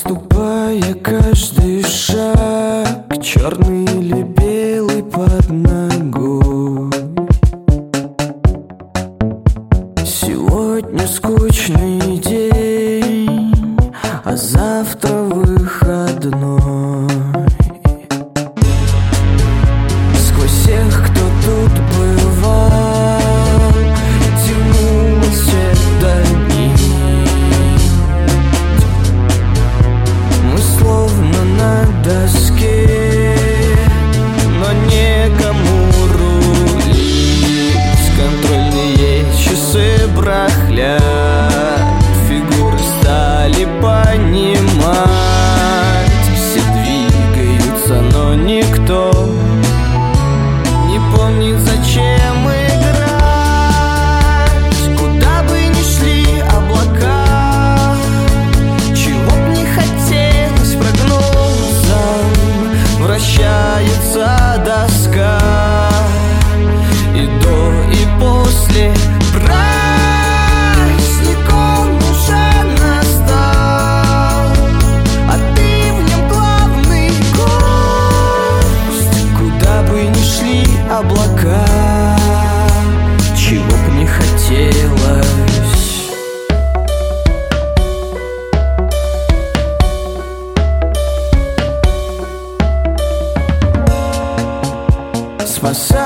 Ступая каждый шаг, черный или белый под ногой. Сегодня скучный день, а завтра выходной. Сквозь всех, кто тут бывал, тянулась эта нить. Мы словно на доске, но некому рулить. Контрольные часы брахлят, фигуры стали понимать. Все двигаются, но никто не помнит, зачем играть. Куда бы ни шли облака, чего б не хотелось прогнозам, вращается доска. И до, и после праздник он уже настал, а ты в нем главный гость. Куда бы ни шли облака, чего б не хотелось. Спасай